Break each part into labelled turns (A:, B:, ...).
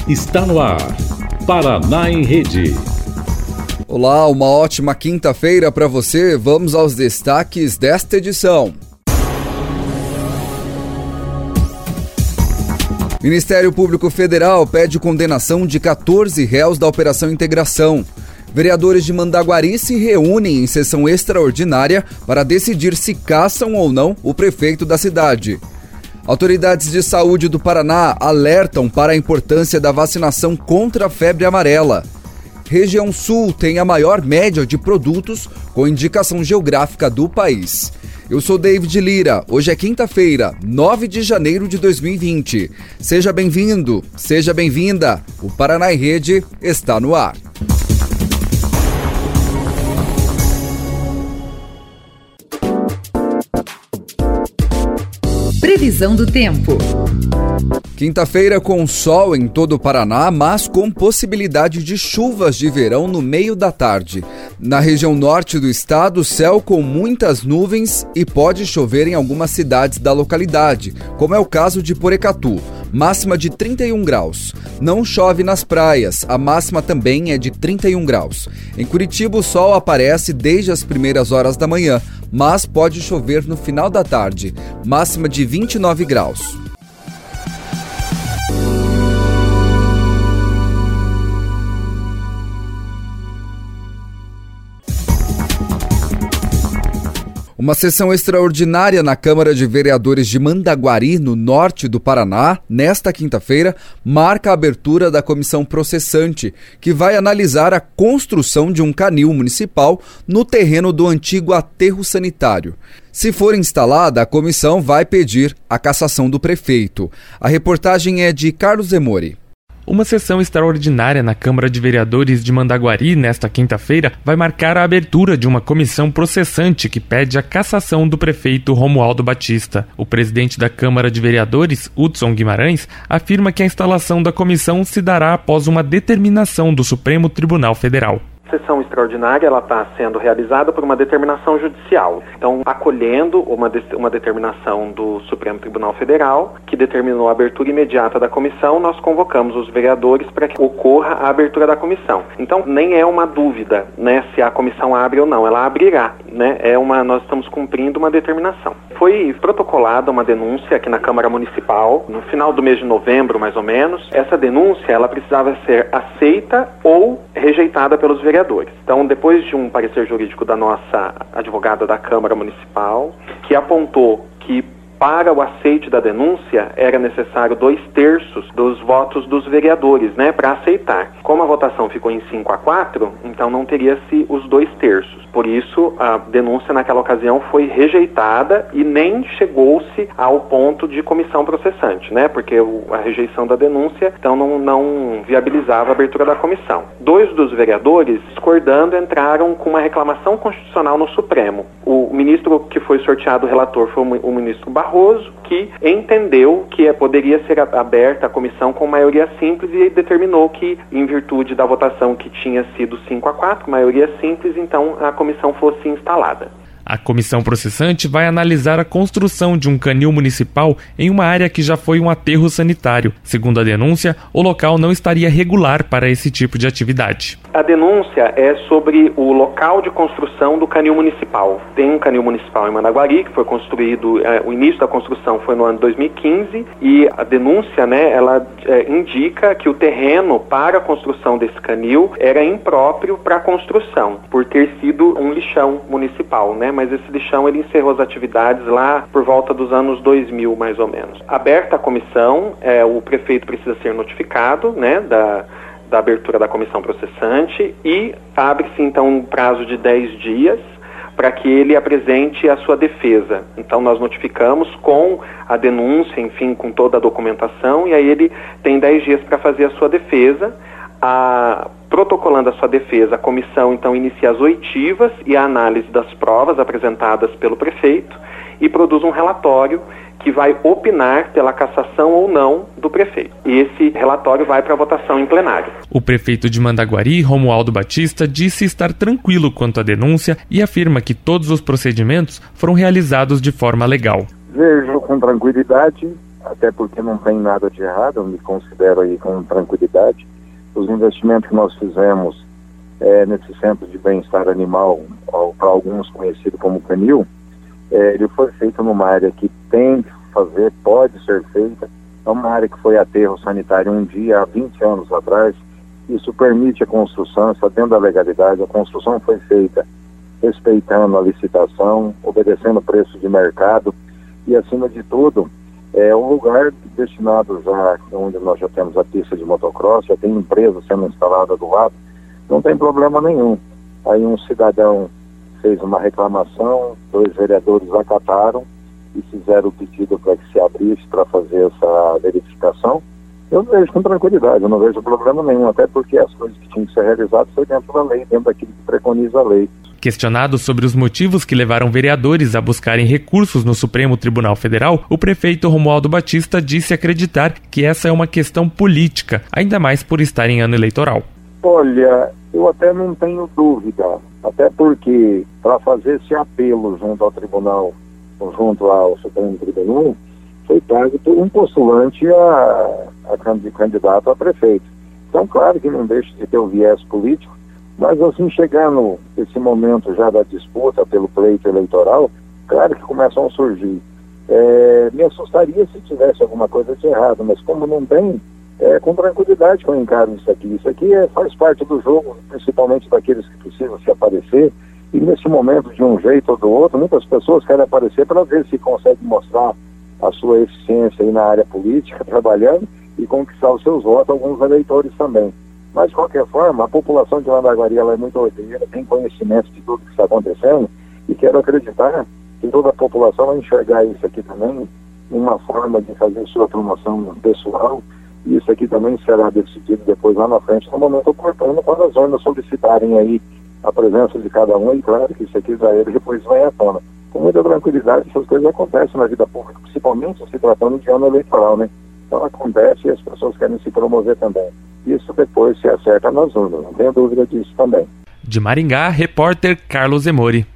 A: Está no ar, Paraná em Rede.
B: Olá, uma ótima quinta-feira para você. Vamos aos destaques desta edição. Ministério Público Federal pede condenação de 14 réus da Operação Integração. Vereadores de Mandaguari se reúnem em sessão extraordinária para decidir se caçam ou não o prefeito da cidade. Autoridades de saúde do Paraná alertam para a importância da vacinação contra a febre amarela. Região Sul tem a maior média de produtos com indicação geográfica do país. Eu sou David Lira, hoje é quinta-feira, 9 de janeiro de 2020. Seja bem-vindo, seja bem-vinda, o Paraná em Rede está no ar.
C: Previsão do tempo.
B: Quinta-feira com sol em todo o Paraná, mas com possibilidade de chuvas de verão no meio da tarde. Na região norte do estado, céu com muitas nuvens e pode chover em algumas cidades da localidade, como é o caso de Porecatu, máxima de 31 graus. Não chove nas praias, a máxima também é de 31 graus. Em Curitiba, o sol aparece desde as primeiras horas da manhã, mas pode chover no final da tarde, máxima de 29 graus. Uma sessão extraordinária na Câmara de Vereadores de Mandaguari, no norte do Paraná, nesta quinta-feira, marca a abertura da comissão processante, que vai analisar a construção de um canil municipal no terreno do antigo aterro sanitário. Se for instalada, a comissão vai pedir a cassação do prefeito. A reportagem é de Carlos Zemori.
D: Uma sessão extraordinária na Câmara de Vereadores de Mandaguari, nesta quinta-feira, vai marcar a abertura de uma comissão processante que pede a cassação do prefeito Romualdo Batista. O presidente da Câmara de Vereadores, Hudson Guimarães, afirma que a instalação da comissão se dará após uma determinação do Supremo Tribunal Federal.
E: A sessão extraordinária está sendo realizada por uma determinação judicial. Então, acolhendo uma determinação do Supremo Tribunal Federal, que determinou a abertura imediata da comissão, nós convocamos os vereadores para que ocorra a abertura da comissão. Então, nem é uma dúvida, né, se a comissão abre ou não, ela abrirá, né? Nós estamos cumprindo uma determinação. Foi protocolada uma denúncia aqui na Câmara Municipal, no final do mês de novembro, mais ou menos. Essa denúncia, ela precisava ser aceita ou rejeitada pelos vereadores. Então, depois de um parecer jurídico da nossa advogada da Câmara Municipal, que apontou que para o aceite da denúncia era necessário 2/3 dos votos dos vereadores, né, para aceitar. Como a votação ficou em 5-4, então não teria-se os 2/3. Por isso, a denúncia naquela ocasião foi rejeitada e nem chegou-se ao ponto de comissão processante, né, porque a rejeição da denúncia, então não viabilizava a abertura da comissão. 2 dos vereadores, discordando, entraram com uma reclamação constitucional no Supremo. O ministro que foi sorteado relator foi o ministro Barroso, que entendeu que poderia ser aberta a comissão com maioria simples e determinou que, em virtude da votação que tinha sido 5-4, maioria simples, então a comissão fosse instalada.
D: A comissão processante vai analisar a construção de um canil municipal em uma área que já foi um aterro sanitário. Segundo a denúncia, o local não estaria regular para esse tipo de atividade.
E: A denúncia é sobre o local de construção do canil municipal. Tem um canil municipal em Mandaguari que foi construído, o início da construção foi no ano 2015 e a denúncia, né, ela indica que o terreno para a construção desse canil era impróprio para a construção, por ter sido um lixão municipal, né? Mas esse lixão ele encerrou as atividades lá por volta dos anos 2000, mais ou menos. Aberta a comissão, o prefeito precisa ser notificado, né, da abertura da comissão processante e abre-se então um prazo de 10 dias para que ele apresente a sua defesa. Então nós notificamos com a denúncia, enfim, com toda a documentação, e aí ele tem 10 dias para fazer a sua defesa. Protocolando a sua defesa, a comissão então inicia as oitivas e a análise das provas apresentadas pelo prefeito e produz um relatório que vai opinar pela cassação ou não do prefeito. E esse relatório vai para votação em plenário.
D: O prefeito de Mandaguari, Romualdo Batista, disse estar tranquilo quanto à denúncia e afirma que todos os procedimentos foram realizados de forma legal.
F: Vejo com tranquilidade
C: até porque não tem nada de errado, eu me considero aí com tranquilidade. Os investimentos que nós fizemos nesse centro de bem-estar animal, para alguns conhecido como Canil, ele foi feito numa área que tem que fazer, pode ser feita. É uma área que foi aterro sanitário um dia há 20 anos atrás. Isso permite a construção, está dentro da legalidade. A construção foi feita respeitando a licitação, obedecendo o preço de mercado e, acima de tudo, é um lugar destinado já, onde nós já temos a pista de motocross, já tem empresa sendo instalada do lado, não tem problema nenhum. Aí um cidadão fez uma reclamação, 2 vereadores acataram e fizeram o pedido para que se abrisse para fazer essa verificação. Eu vejo com tranquilidade, eu não vejo problema nenhum, até porque as coisas que tinham que ser realizadas foi dentro da lei, dentro daquilo que preconiza a lei.
D: Questionado sobre os motivos que levaram vereadores a buscarem recursos no Supremo Tribunal Federal, o prefeito Romualdo Batista disse acreditar que essa é uma questão política, ainda mais por estar em ano eleitoral.
C: Olha, eu até não tenho dúvida, até porque para fazer esse apelo junto ao tribunal, junto ao Supremo Tribunal, foi pago por um postulante a candidato a prefeito. Então, claro que não deixa de ter o viés político, mas assim, chegando esse momento já da disputa pelo pleito eleitoral, claro que começam a surgir. Me assustaria se tivesse alguma coisa de errado, mas como não tem, com tranquilidade que eu encaro isso aqui. Isso aqui faz parte do jogo, principalmente daqueles que precisam se aparecer, e nesse momento, de um jeito ou do outro, muitas pessoas querem aparecer para ver se conseguem mostrar a sua eficiência aí na área política, trabalhando, e conquistar os seus votos, alguns eleitores também. Mas, de qualquer forma, a população de Mandaguari ela é muito ordeira, tem conhecimento de tudo que está acontecendo, e quero acreditar que toda a população vai enxergar isso aqui também, uma forma de fazer sua promoção pessoal, e isso aqui também será decidido depois lá na frente, no momento oportuno, quando as urnas solicitarem aí a presença de cada um, e claro que isso aqui depois vai à tona. Com muita tranquilidade, essas coisas acontecem na vida pública, principalmente se tratando de ano eleitoral, né? Então acontece e as pessoas querem se promover também. Isso depois se acerta nas urnas, não tenho dúvida disso também.
D: De Maringá, repórter Carlos Emori.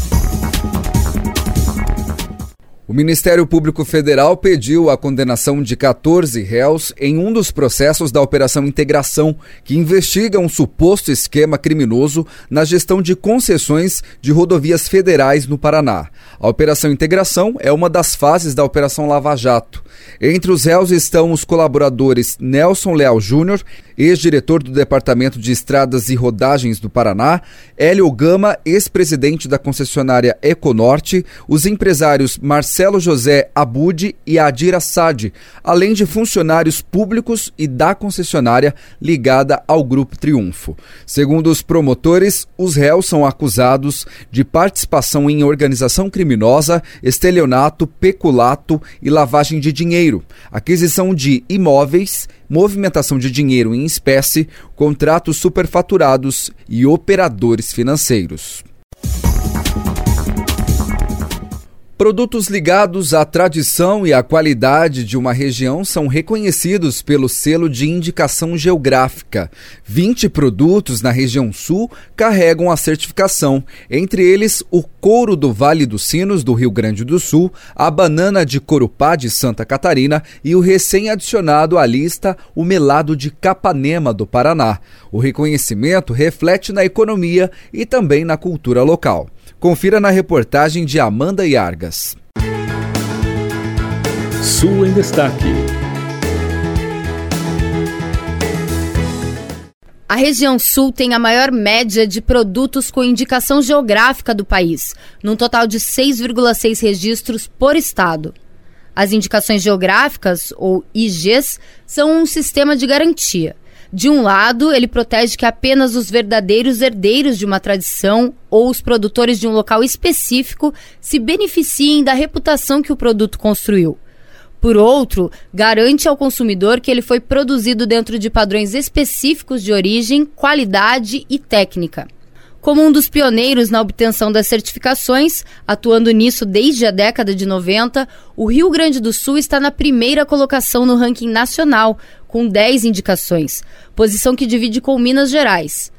B: O Ministério Público Federal pediu a condenação de 14 réus em um dos processos da Operação Integração, que investiga um suposto esquema criminoso na gestão de concessões de rodovias federais no Paraná. A Operação Integração é uma das fases da Operação Lava Jato. Entre os réus estão os colaboradores Nelson Leal Júnior, ex-diretor do Departamento de Estradas e Rodagens do Paraná, Hélio Gama, ex-presidente da concessionária Econorte, os empresários Marcelo José Abud e Adir Assad, além de funcionários públicos e da concessionária ligada ao Grupo Triunfo. Segundo os promotores, os réus são acusados de participação em organização criminosa, estelionato, peculato e lavagem de dinheiro, aquisição de imóveis, movimentação de dinheiro em espécie, contratos superfaturados e operadores financeiros. Produtos ligados à tradição e à qualidade de uma região são reconhecidos pelo selo de indicação geográfica. 20 produtos na região sul carregam a certificação, entre eles o couro do Vale dos Sinos, do Rio Grande do Sul, a banana de Corupá, de Santa Catarina e o recém-adicionado à lista, o melado de Capanema, do Paraná. O reconhecimento reflete na economia e também na cultura local. Confira na reportagem de Amanda Iargas.
A: Sul em Destaque.
F: A região sul tem a maior média de produtos com indicação geográfica do país, num total de 6,6 registros por estado. As indicações geográficas, ou IGs, são um sistema de garantia. De um lado, ele protege que apenas os verdadeiros herdeiros de uma tradição ou os produtores de um local específico se beneficiem da reputação que o produto construiu. Por outro, garante ao consumidor que ele foi produzido dentro de padrões específicos de origem, qualidade e técnica. Como um dos pioneiros na obtenção das certificações, atuando nisso desde a década de 90, o Rio Grande do Sul está na primeira colocação no ranking nacional, com 10 indicações, posição que divide com Minas Gerais.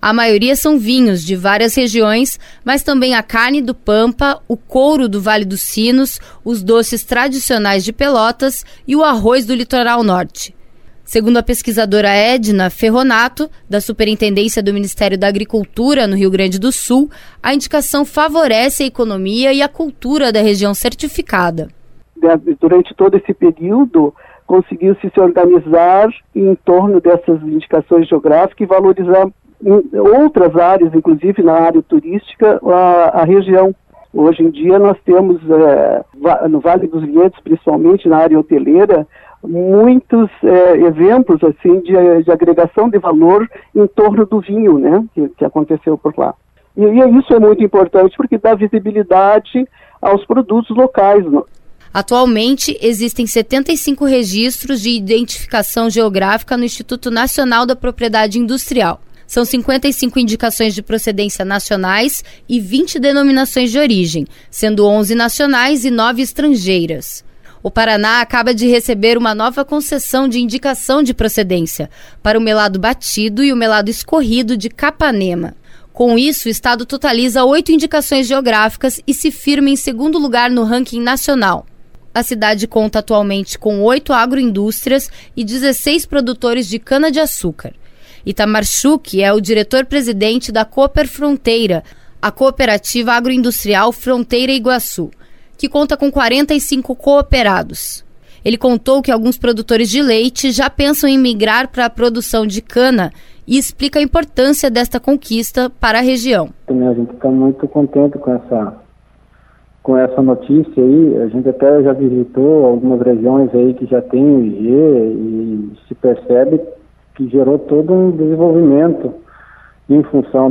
F: A maioria são vinhos de várias regiões, mas também a carne do Pampa, o couro do Vale dos Sinos, os doces tradicionais de Pelotas e o arroz do Litoral Norte. Segundo a pesquisadora Edna Ferronato, da Superintendência do Ministério da Agricultura no Rio Grande do Sul, a indicação favorece a economia e a cultura da região certificada.
G: Durante todo esse período, conseguiu-se se organizar em torno dessas indicações geográficas e valorizar em outras áreas, inclusive na área turística, a região. Hoje em dia nós temos, no Vale dos Vinhedos, principalmente na área hoteleira, muitos exemplos assim, de agregação de valor em torno do vinho, né, que aconteceu por lá. E isso é muito importante porque dá visibilidade aos produtos locais.
F: Atualmente, existem 75 registros de identificação geográfica no Instituto Nacional da Propriedade Industrial. São 55 indicações de procedência nacionais e 20 denominações de origem, sendo 11 nacionais e 9 estrangeiras. O Paraná acaba de receber uma nova concessão de indicação de procedência para o melado batido e o melado escorrido de Capanema. Com isso, o estado totaliza 8 indicações geográficas e se firma em segundo lugar no ranking nacional. A cidade conta atualmente com 8 agroindústrias e 16 produtores de cana-de-açúcar. Itamar Schuch é o diretor-presidente da Cooper Fronteira, a cooperativa agroindustrial Fronteira Iguaçu, que conta com 45 cooperados. Ele contou que alguns produtores de leite já pensam em migrar para a produção de cana e explica a importância desta conquista para a região.
H: A gente está muito contente com essa notícia aí. A gente até já visitou algumas regiões aí que já tem o IG e se percebe que gerou todo um desenvolvimento em função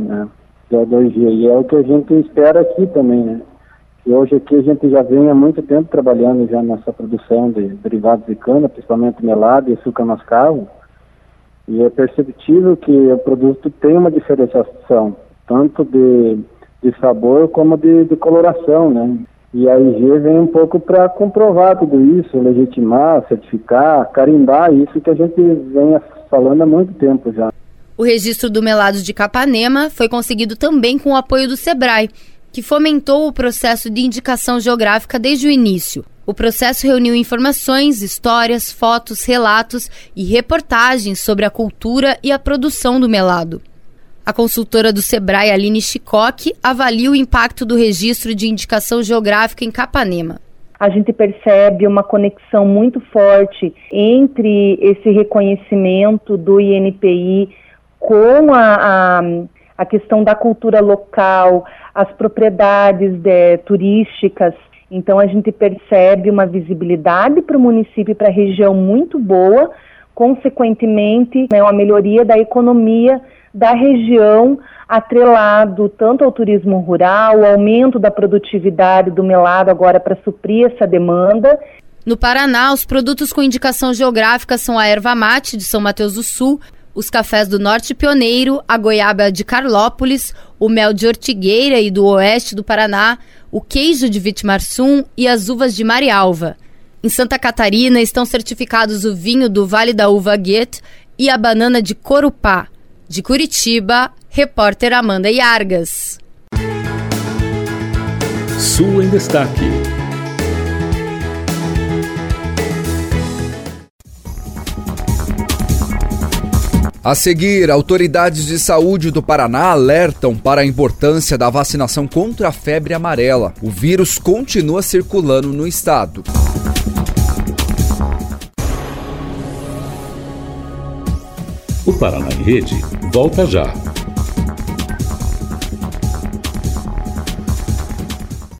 H: do IG. E é o que a gente espera aqui também, né? E hoje aqui a gente já vem há muito tempo trabalhando já nessa produção de derivados de cana, principalmente melado e açúcar mascavo. E é perceptível que o produto tem uma diferenciação, tanto de sabor como de coloração, né? E a IG vem um pouco para comprovar tudo isso, legitimar, certificar, carimbar isso que a gente vem falando há muito tempo já.
F: O registro do melado de Capanema foi conseguido também com o apoio do SEBRAE, que fomentou o processo de indicação geográfica desde o início. O processo reuniu informações, histórias, fotos, relatos e reportagens sobre a cultura e a produção do melado. A consultora do SEBRAE, Aline Chicoque, avalia o impacto do registro de indicação geográfica em Capanema.
I: A gente percebe uma conexão muito forte entre esse reconhecimento do INPI com a questão da cultura local, as propriedades turísticas. Então a gente percebe uma visibilidade para o município e para a região muito boa, consequentemente, uma melhoria da economia da região, atrelado tanto ao turismo rural, o aumento da produtividade do melado agora para suprir essa demanda.
F: No Paraná, os produtos com indicação geográfica são a erva mate de São Mateus do Sul, os cafés do Norte Pioneiro, a goiaba de Carlópolis, o mel de Ortigueira e do oeste do Paraná, o queijo de Vitimarsum e as uvas de Marialva. Em Santa Catarina estão certificados o vinho do Vale da Uva Goethe e a banana de Corupá. De Curitiba, repórter Amanda Iargas.
A: Sul em Destaque.
B: A seguir, autoridades de saúde do Paraná alertam para a importância da vacinação contra a febre amarela. O vírus continua circulando no estado.
A: O Paraná em Rede volta já.